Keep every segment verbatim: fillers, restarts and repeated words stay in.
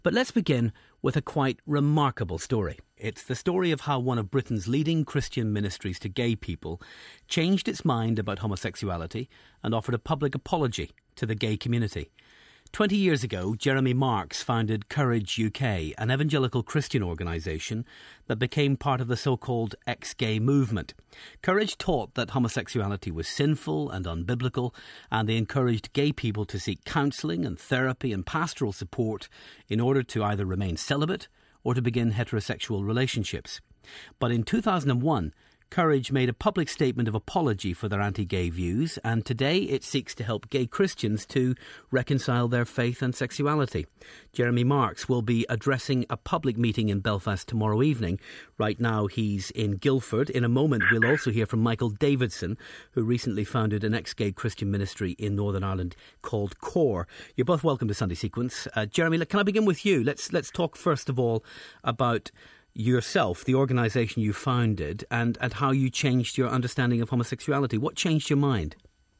But let's begin with a quite remarkable story. It's the story of how one of Britain's leading Christian ministries to gay people changed its mind about homosexuality and offered a public apology to the gay community. Twenty years ago, Jeremy Marks founded Courage U K, an evangelical Christian organisation that became part of the so-called ex-gay movement. Courage taught that homosexuality was sinful and unbiblical, and they encouraged gay people to seek counselling and therapy and pastoral support in order to either remain celibate or to begin heterosexual relationships. But in two thousand one, Courage made a public statement of apology for their anti-gay views, and today it seeks to help gay Christians to reconcile their faith and sexuality. Jeremy Marks will be addressing a public meeting in Belfast tomorrow evening. Right now he's in Guildford. In a moment we'll also hear from Michael Davidson, who recently founded an ex-gay Christian ministry in Northern Ireland called CORE. You're both welcome to Sunday Sequence. Uh, Jeremy, can I begin with you? Let's let's talk first of all about yourself, the organisation you founded, and, and how you changed your understanding of homosexuality. What changed your mind?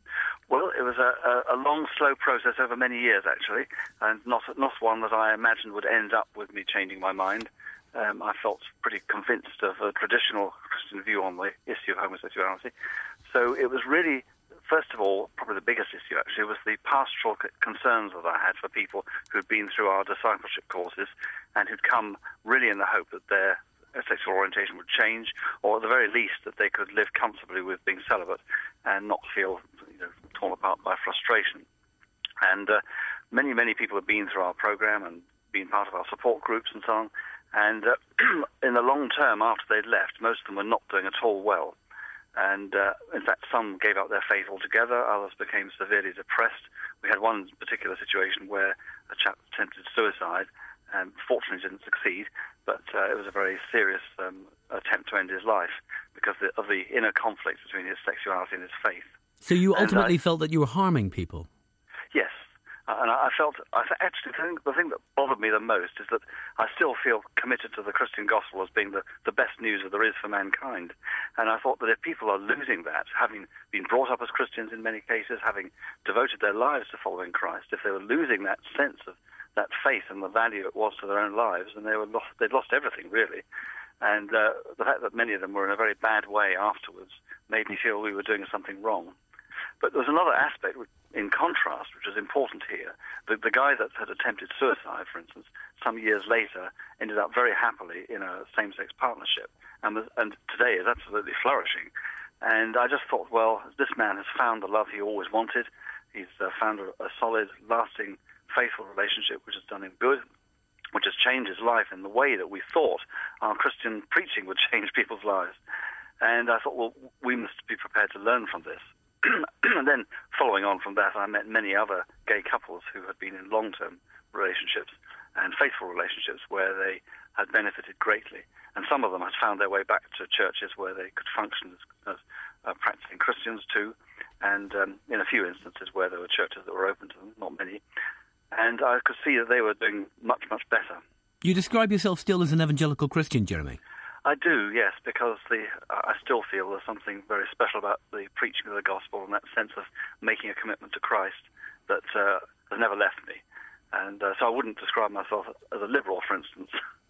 Well, it was a, a, a long, slow process over many years, actually, and not not one that I imagined would end up with me changing my mind. Um, I felt pretty convinced of a traditional Christian view on the issue of homosexuality. So it was really, first of all, probably the biggest issue, actually, was the pastoral concerns that I had for people who'd been through our discipleship courses and who'd come really in the hope that their sexual orientation would change, or at the very least that they could live comfortably with being celibate and not feel, you know, torn apart by frustration. And uh, many, many people have been through our program and been part of our support groups and so on. And uh, in the long term, after they'd left, most of them were not doing at all well. And uh, in fact, some gave up their faith altogether, others became severely depressed. We had one particular situation where a chap attempted suicide and fortunately didn't succeed, but uh, it was a very serious um, attempt to end his life because of the inner conflict between his sexuality and his faith. So you ultimately I, felt that you were harming people? Yes. And I felt, I actually think the thing that bothered me the most is that I still feel committed to the Christian gospel as being the, the best news that there is for mankind. And I thought that if people are losing that, having been brought up as Christians in many cases, having devoted their lives to following Christ, if they were losing that sense of that faith and the value it was to their own lives, and they were lost, they'd lost everything, really. And uh, the fact that many of them were in a very bad way afterwards made me feel we were doing something wrong. But there was another aspect in contrast, which is important here. The, the guy that had attempted suicide, for instance, some years later ended up very happily in a same-sex partnership, and, was, and today is absolutely flourishing. And I just thought, well, this man has found the love he always wanted. He's uh, found a, a solid, lasting, faithful relationship which has done him good, which has changed his life in the way that we thought our Christian preaching would change people's lives. And I thought, well, we must be prepared to learn from this. And then, following on from that, I met many other gay couples who had been in long-term relationships and faithful relationships where they had benefited greatly. And some of them had found their way back to churches where they could function as, as uh, practicing Christians too, and um, in a few instances where there were churches that were open to them, not many. And I could see that they were doing much, much better. You describe yourself still as an evangelical Christian, Jeremy? I do, yes, because the I still feel there's something very special about the preaching of the gospel and that sense of making a commitment to Christ that uh, has never left me. And uh, so I wouldn't describe myself as a liberal, for instance.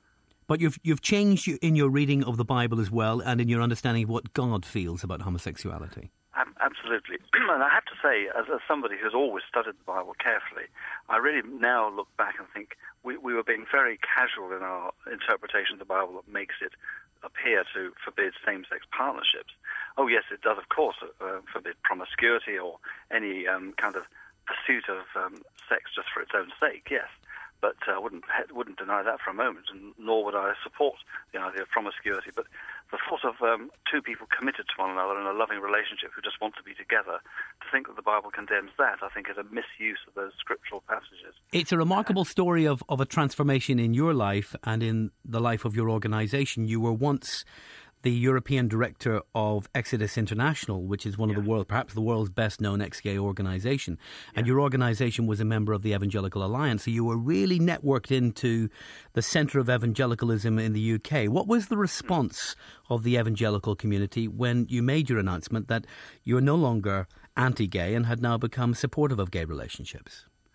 But you've you've changed in your reading of the Bible as well, and in your understanding of what God feels about homosexuality. Absolutely. And I have to say, as, as somebody who's always studied the Bible carefully, I really now look back and think we, we were being very casual in our interpretation of the Bible that makes it appear to forbid same-sex partnerships. Oh, yes, it does, of course, uh, forbid promiscuity or any um, kind of pursuit of um, sex just for its own sake, yes. But I uh, wouldn't wouldn't deny that for a moment, and nor would I support the idea of promiscuity. But the thought of um, two people committed to one another in a loving relationship who just want to be together, to think that the Bible condemns that, I think is a misuse of those scriptural passages. It's a remarkable story of, of a transformation in your life and in the life of your organisation. You were once the European director of Exodus International, which is one yeah. of the world, perhaps the world's best-known ex-gay organisation. Yeah. And your organisation was a member of the Evangelical Alliance, so you were really networked into the centre of evangelicalism in the U K. What was the response of the evangelical community when you made your announcement that you're no longer anti-gay and had now become supportive of gay relationships?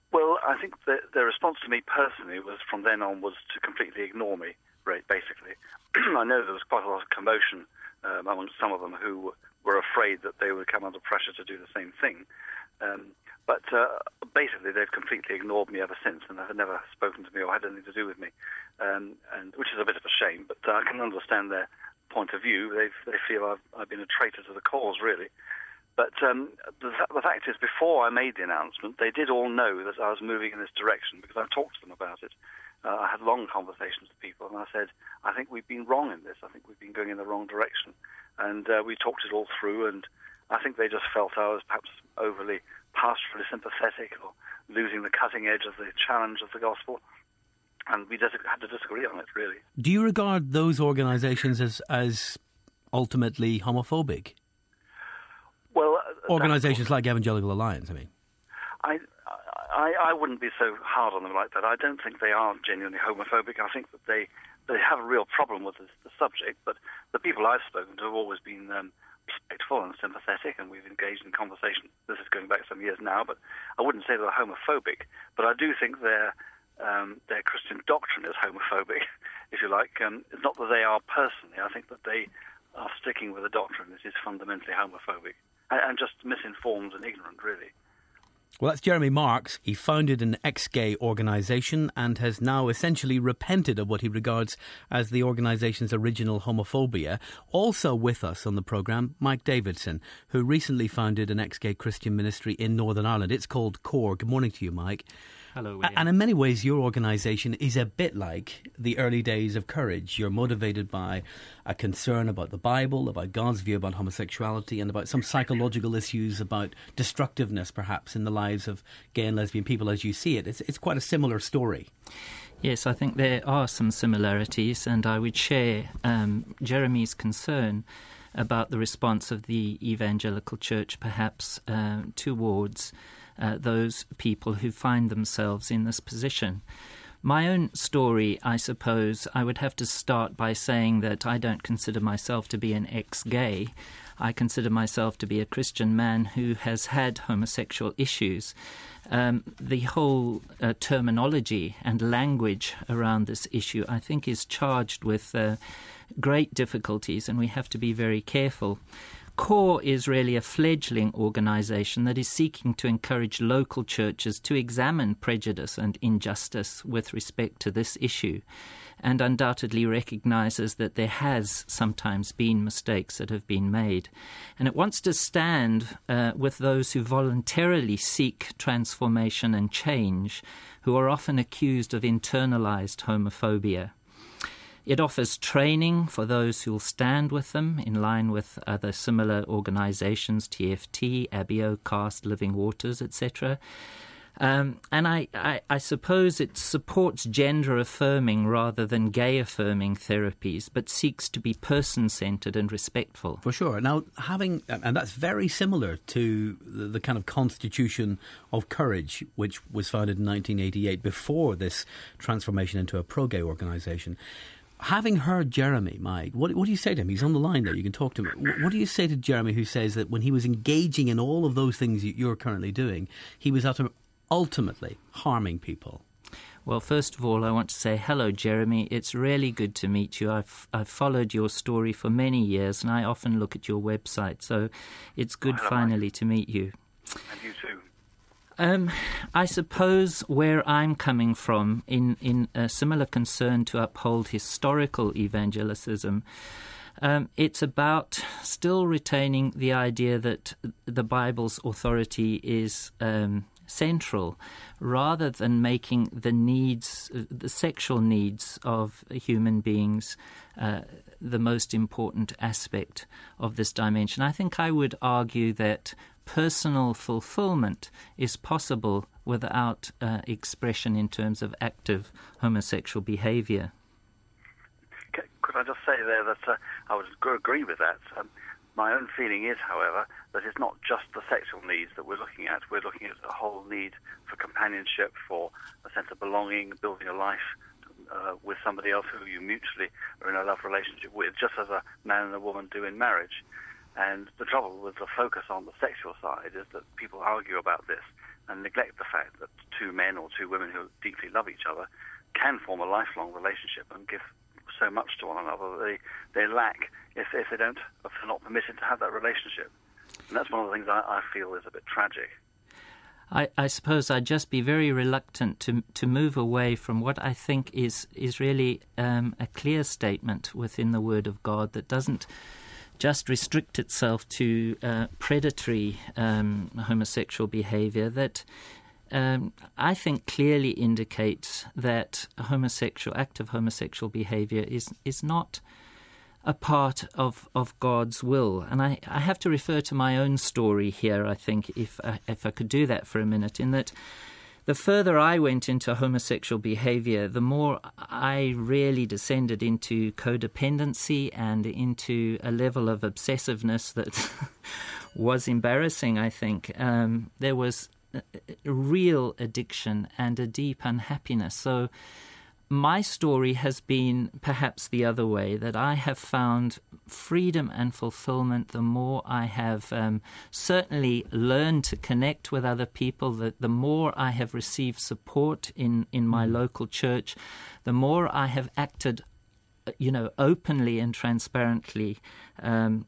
Well, I think the, the response to me personally was from then on was to completely ignore me, right, basically. I know there was quite a lot of commotion um, amongst some of them who were afraid that they would come under pressure to do the same thing. Um, but uh, basically, they've completely ignored me ever since, and have never spoken to me or had anything to do with me, um, and which is a bit of a shame. But uh, I can understand their point of view. They they feel I've, I've been a traitor to the cause, really. But um, the, the fact is, before I made the announcement, they did all know that I was moving in this direction because I talked to them about it. Uh, I had long conversations with people, and I said, I think we've been wrong in this. I think we've been going in the wrong direction. And uh, we talked it all through, and I think they just felt I was perhaps overly pastorally sympathetic or losing the cutting edge of the challenge of the gospel. And we just had to disagree on it, really. Do you regard those organisations as, as ultimately homophobic? Well, Organisations like Evangelical Alliance, I mean. I, I I wouldn't be so hard on them like that. I don't think they are genuinely homophobic. I think that they, they have a real problem with the, the subject, but the people I've spoken to have always been um, respectful and sympathetic, and we've engaged in conversation. This is going back some years now, but I wouldn't say they're homophobic. But I do think their um, their Christian doctrine is homophobic, if you like. Um, it's not that they are personally. I think that they are sticking with a doctrine that is fundamentally homophobic and, and just misinformed and ignorant, really. Well, that's Jeremy Marks. He founded an ex-gay organisation and has now essentially repented of what he regards as the organisation's original homophobia. Also with us on the programme, Mike Davidson, who recently founded an ex-gay Christian ministry in Northern Ireland. It's called CORE. Good morning to you, Mike. Hello, William. And in many ways, your organisation is a bit like the early days of Courage. You're motivated by a concern about the Bible, about God's view about homosexuality, and about some psychological issues about destructiveness, perhaps, in the lives of gay and lesbian people as you see it. It's, it's quite a similar story. Yes, I think there are some similarities, and I would share um, Jeremy's concern about the response of the evangelical church, perhaps, uh, towards Uh, those people who find themselves in this position. My own story, I suppose, I would have to start by saying that I don't consider myself to be an ex-gay. I consider myself to be a Christian man who has had homosexual issues. Um, the whole uh, terminology and language around this issue, I think, is charged with uh, great difficulties, and we have to be very careful. CORE is really a fledgling organisation that is seeking to encourage local churches to examine prejudice and injustice with respect to this issue, and undoubtedly recognises that there has sometimes been mistakes that have been made. And it wants to stand uh, with those who voluntarily seek transformation and change, who are often accused of internalised homophobia. It offers training for those who will stand with them, in line with other similar organisations, T F T, ABIO, CAST, Living Waters, et cetera. Um, and I, I, I suppose it supports gender-affirming rather than gay-affirming therapies, but seeks to be person-centred and respectful. For sure. Now, having, and that's very similar to the, the kind of constitution of Courage, which was founded in nineteen eighty-eight, before this transformation into a pro-gay organisation. Having heard Jeremy, Mike, what, what do you say to him? He's on the line there. You can talk to him. What do you say to Jeremy, who says that when he was engaging in all of those things you're currently doing, he was ultimately harming people? Well, first of all, I want to say hello, Jeremy. It's really good to meet you. I've I've followed your story for many years, and I often look at your website. So it's good oh, finally Mike. to meet you. And you too. Um, I suppose where I'm coming from in, in a similar concern to uphold historical evangelicism, um, it's about still retaining the idea that the Bible's authority is um, central, rather than making the needs, the sexual needs of human beings uh, the most important aspect of this dimension. I think I would argue that personal fulfillment is possible without uh, expression in terms of active homosexual behaviour. Could I just say there that uh, I would agree with that. Um, my own feeling is, however, that it's not just the sexual needs that we're looking at. We're looking at a whole need for companionship, for a sense of belonging, building a life uh, with somebody else who you mutually are in a love relationship with, just as a man and a woman do in marriage. And the trouble with the focus on the sexual side is that people argue about this, and neglect the fact that two men or two women who deeply love each other can form a lifelong relationship and give so much to one another that they, they lack if, if they don't, if they're not permitted to have that relationship. And that's one of the things I, I feel is a bit tragic. I, I suppose I'd just be very reluctant to to move away from what I think is is really um, a clear statement within the Word of God that doesn't just restrict itself to uh, predatory um, homosexual behaviour, that um, I think clearly indicates that a homosexual act of homosexual behaviour is is not a part of, of God's will. And I, I have to refer to my own story here, I think, if I, if I could do that for a minute, in that the further I went into homosexual behaviour, the more I really descended into codependency and into a level of obsessiveness that was embarrassing, I think. Um, there was a, a real addiction and a deep unhappiness. So my story has been perhaps the other way, that I have found freedom and fulfillment the more I have um, certainly learned to connect with other people, that the more I have received support in, in my mm. local church, the more I have acted, you know, openly and transparently. Um,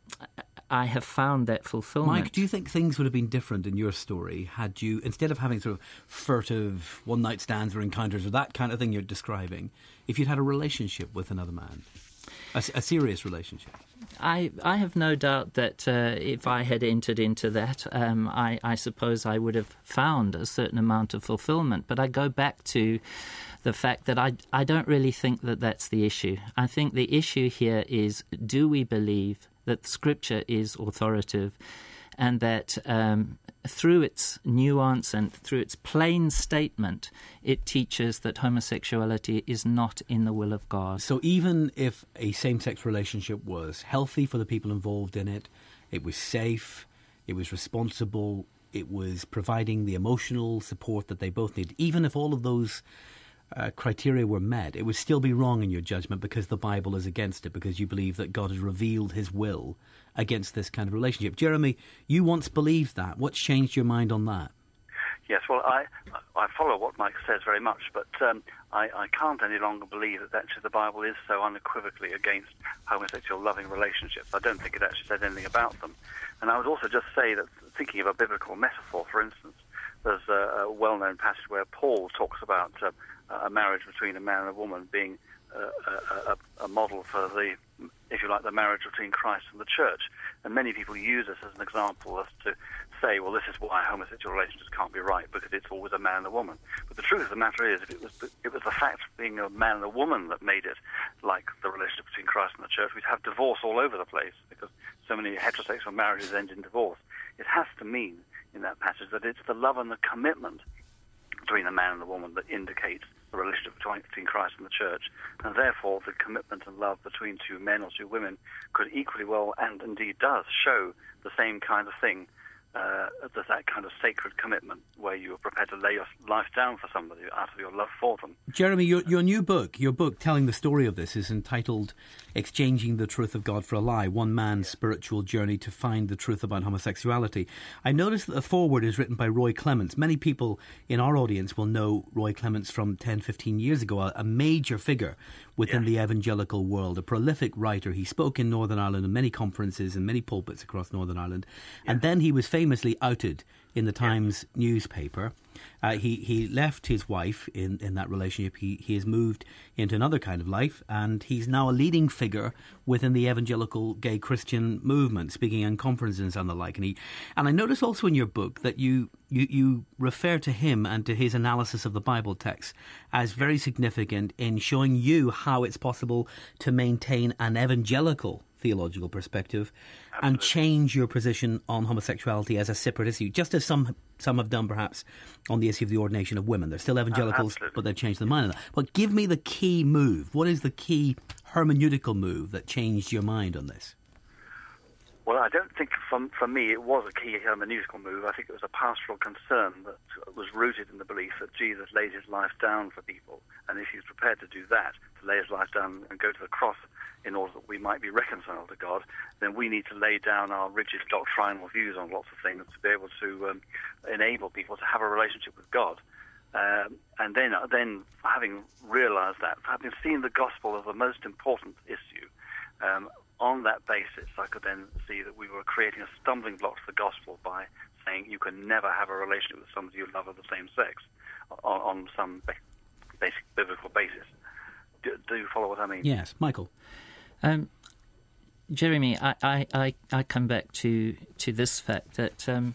I have found that fulfillment. Mike, do you think things would have been different in your story had you, instead of having sort of furtive one-night stands or encounters or that kind of thing you're describing, if you'd had a relationship with another man, a, a serious relationship? I, I have no doubt that uh, if I had entered into that, um, I, I suppose I would have found a certain amount of fulfillment. But I go back to the fact that I, I don't really think that that's the issue. I think the issue here is, do we believe that Scripture is authoritative, and that um, through its nuance and through its plain statement, it teaches that homosexuality is not in the will of God. So even if a same-sex relationship was healthy for the people involved in it, it was safe, it was responsible, it was providing the emotional support that they both need, even if all of those Uh, criteria were met, it would still be wrong in your judgment because the Bible is against it, because you believe that God has revealed his will against this kind of relationship. Jeremy, you once believed that. What's changed your mind on that? Yes, well, I I follow what Mike says very much, but um, I, I can't any longer believe that actually the Bible is so unequivocally against homosexual loving relationships. I don't think it actually says anything about them. And I would also just say that, thinking of a biblical metaphor, for instance, there's a, a well-known passage where Paul talks about uh, a marriage between a man and a woman being uh, a, a, a model for the, if you like, the marriage between Christ and the church. And many people use this as an example as to say, well, this is why homosexual relationships can't be right, because it's always a man and a woman. But the truth of the matter is, if it was it was the fact of being a man and a woman that made it like the relationship between Christ and the church, we'd have divorce all over the place, because so many heterosexual marriages end in divorce. It has to mean, in that passage, that it's the love and the commitment between a man and a woman that indicates the relationship between, between Christ and the church, and therefore the commitment and love between two men or two women could equally well, and indeed does, show the same kind of thing, uh, that, that kind of sacred commitment where you are prepared to lay your life down for somebody out of your love for them. Jeremy, your, your new book, your book telling the story of this, is entitled Exchanging the Truth of God for a Lie, One Man's Spiritual Journey to Find the Truth About Homosexuality. I noticed that the foreword is written by Roy Clements. Many people in our audience will know Roy Clements from ten, fifteen years ago, a, a major figure within yes. the evangelical world, a prolific writer. He spoke in Northern Ireland in many conferences and many pulpits across Northern Ireland. Yes. And then he was famously outed in the Times yes. newspaper. Uh, he, he left his wife in, in that relationship. He, he has moved into another kind of life, and he's now a leading figure within the evangelical gay Christian movement, speaking in conferences and the like. And, he, and I notice also in your book that you, you, you refer to him and to his analysis of the Bible text as very significant in showing you how it's possible to maintain an evangelical theological perspective Absolutely. And change your position on homosexuality as a separate issue, just as some some have done perhaps on the issue of the ordination of women. They're still evangelicals, uh, but they've changed their mind on that. But give me the key move. What is the key hermeneutical move that changed your mind on this? Well, I don't think, for, for me, it was a key hermeneutical move. I think it was a pastoral concern that was rooted in the belief that Jesus laid his life down for people, and if he's prepared to do that, to lay his life down and go to the cross in order that we might be reconciled to God, then we need to lay down our rigid doctrinal views on lots of things to be able to um, enable people to have a relationship with God. Um, and then, then, having realised that, having seen the gospel as the most important issue, um, on that basis, I could then see that we were creating a stumbling block to the gospel by saying you can never have a relationship with somebody you love of the same sex on, on some basic biblical basis. Do, do you follow what I mean? Yes. Michael? Um, Jeremy, I, I, I, I come back to, to this fact that um,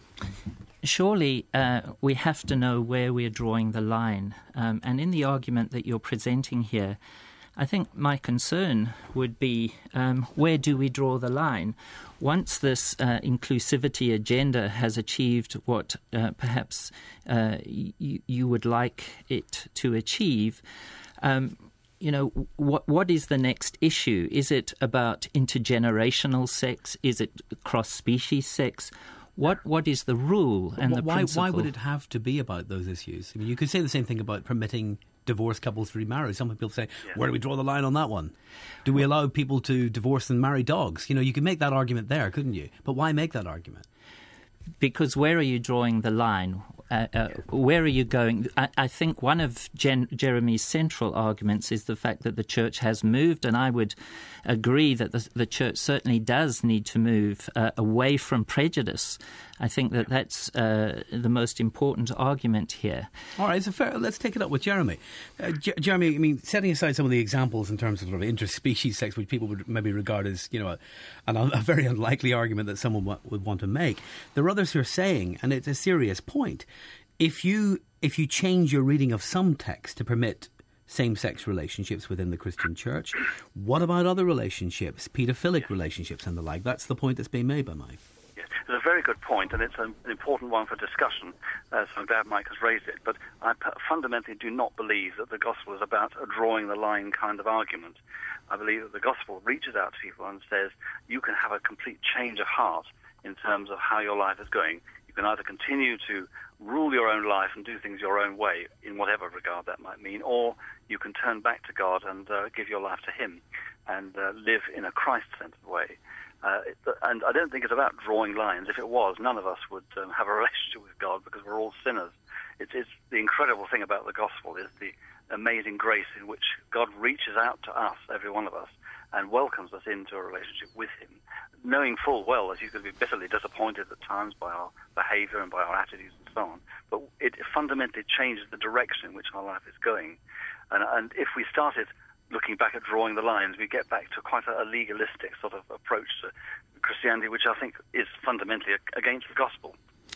surely uh, we have to know where we're drawing the line. Um, and in the argument that you're presenting here, I think my concern would be um, where do we draw the line? Once this uh, inclusivity agenda has achieved what uh, perhaps uh, y- you would like it to achieve, um, you know, what what is the next issue? Is it about intergenerational sex? Is it cross-species sex? What what is the rule and the why, principle? Why would it have to be about those issues? I mean, you could say the same thing about permitting divorced couples to remarry. Some people say, yeah. Where do we draw the line on that one? Do we allow people to divorce and marry dogs? You know, you could make that argument there, couldn't you? But why make that argument? Because where are you drawing the line? Uh, uh, where are you going? I, I think one of Jen, Jeremy's central arguments is the fact that the church has moved, and I would agree that the, the church certainly does need to move uh, away from prejudice. I think that that's uh, the most important argument here. All right, so fair, let's take it up with Jeremy. Uh, J- Jeremy, I mean, setting aside some of the examples in terms of, sort of interspecies sex, which people would maybe regard as, you know, a, an, a very unlikely argument that someone w- would want to make, there are others who are saying, and it's a serious point, if you if you change your reading of some text to permit same-sex relationships within the Christian church, what about other relationships, paedophilic relationships and the like? That's the point that's being made by Mike. It's a very good point, and it's an important one for discussion, uh, so I'm glad Mike has raised it. But I fundamentally do not believe that the gospel is about a drawing the line kind of argument. I believe that the gospel reaches out to people and says, you can have a complete change of heart in terms of how your life is going. You can either continue to rule your own life and do things your own way, in whatever regard that might mean, or you can turn back to God and uh, give your life to Him and uh, live in a Christ-centered way. Uh, and I don't think it's about drawing lines. If it was, none of us would um, have a relationship with God because we're all sinners. It's, it's the incredible thing about the gospel is the amazing grace in which God reaches out to us, every one of us, and welcomes us into a relationship with Him, knowing full well that you could be bitterly disappointed at times by our behavior and by our attitudes and so on. But it fundamentally changes the direction in which our life is going. And, and if we started looking back at drawing the lines, we get back to quite a, a legalistic sort of approach to Christianity, which I think is fundamentally against the gospel.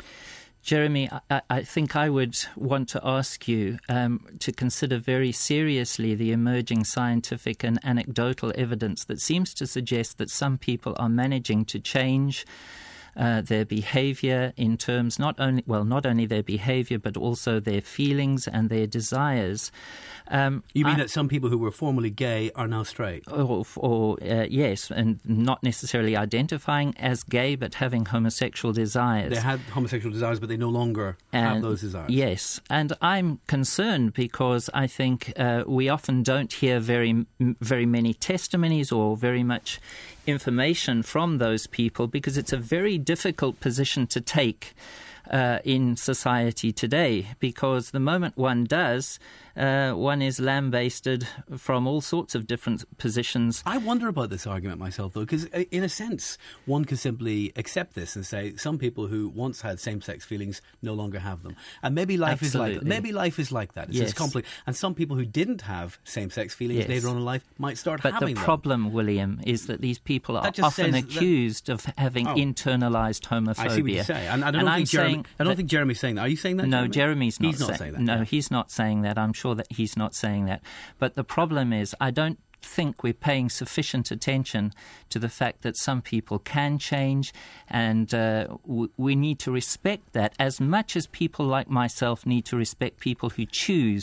Jeremy, I, I think I would want to ask you um, to consider very seriously the emerging scientific and anecdotal evidence that seems to suggest that some people are managing to change Uh, their behavior in terms not only well not only their behavior but also their feelings and their desires. Um, you mean I, that some people who were formerly gay are now straight? Or, or uh, yes, and not necessarily identifying as gay but having homosexual desires. They had homosexual desires, but they no longer and, have those desires. Yes, and I'm concerned because I think uh, we often don't hear very very many testimonies or very much information from those people because it's a very difficult position to take uh, in society today, because the moment one does, uh, one is lambasted from all sorts of different positions. I wonder about this argument myself, though, because in a sense, one could simply accept this and say some people who once had same-sex feelings no longer have them, and maybe life Absolutely. is like that. Maybe life is like that. It's yes. just complex. And some people who didn't have same-sex feelings yes. later on in life might start but having them. But the problem, William, is that these people are often accused that, of having oh, internalised homophobia. I see what you say, and I don't and think Jeremy. I don't that, think Jeremy's saying that. Are you saying that? No, Jeremy? Jeremy's not, he's not say, saying that. No, yeah. he's not saying that. I'm sure that he's not saying that. But the problem is, I don't think we're paying sufficient attention to the fact that some people can change, and uh, w- we need to respect that as much as people like myself need to respect people who choose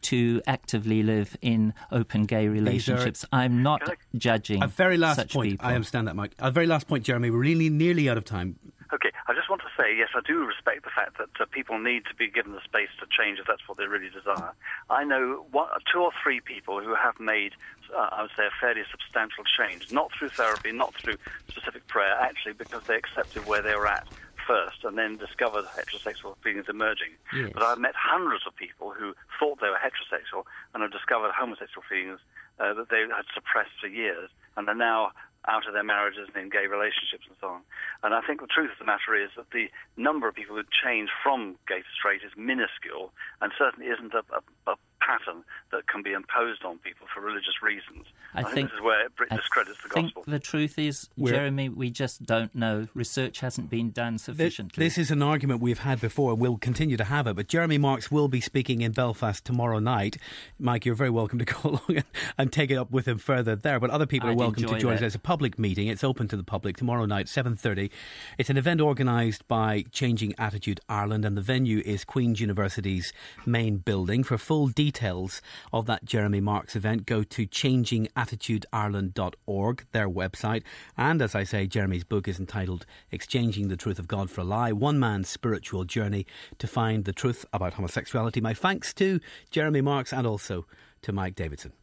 to actively live in open gay relationships. Are, I'm not I, judging a very last such point. people. I understand that, Mike. A very last point, Jeremy. We're really nearly out of time. Okay, I just want to say, yes, I do respect the fact that uh, people need to be given the space to change if that's what they really desire. I know one, two or three people who have made, uh, I would say, a fairly substantial change, not through therapy, not through specific prayer, actually because they accepted where they were at first and then discovered heterosexual feelings emerging. Yes. But I've met hundreds of people who thought they were heterosexual and have discovered homosexual feelings uh, that they had suppressed for years, and are now out of their marriages and in gay relationships and so on. And I think the truth of the matter is that the number of people who change from gay to straight is minuscule, and certainly isn't a, a, a pattern that can be imposed on people for religious reasons. I, I think, think this is where it I discredits the think gospel. The truth is, We're, Jeremy, we just don't know. Research hasn't been done sufficiently. This is an argument we've had before, and we'll continue to have it. But Jeremy Marks will be speaking in Belfast tomorrow night. Mike, you're very welcome to go along and, and take it up with him further there. But other people I'd are welcome to join us. that. It's a public meeting. It's open to the public tomorrow night, seven thirty. It's an event organised by Changing Attitude Ireland, and the venue is Queen's University's main building. For full details of that Jeremy Marks event, go to changing attitude ireland dot org, their website. And as I say, Jeremy's book is entitled Exchanging the Truth of God for a Lie, One Man's Spiritual Journey to Find the Truth About Homosexuality. My thanks to Jeremy Marks and also to Mike Davidson.